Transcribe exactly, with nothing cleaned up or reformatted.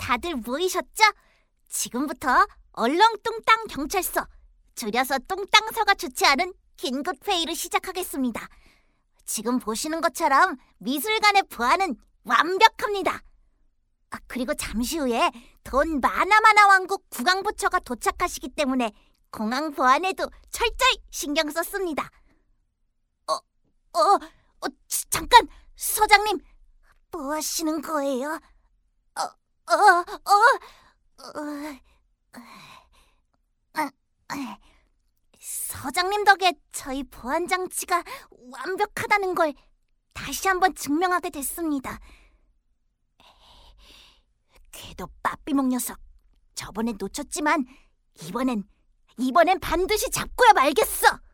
다들 모이셨죠? 지금부터 얼렁뚱땅 경찰서, 줄여서 뚱땅서가 주최하는 긴급회의를 시작하겠습니다. 지금 보시는 것처럼 미술관의 보안은 완벽합니다. 아, 그리고 잠시 후에 돈 많아마나 왕국 국왕부처가 도착하시기 때문에 공항 보안에도 철저히 신경 썼습니다. 어, 어, 어 잠깐, 서장님, 뭐 하시는 거예요? 어, 어, 어, 어, 어, 어. 서장님 덕에 저희 보안 장치가 완벽하다는 걸 다시 한번 증명하게 됐습니다. 궤도 빠삐목 녀석, 저번엔 놓쳤지만 이번엔 이번엔 반드시 잡고야 말겠어.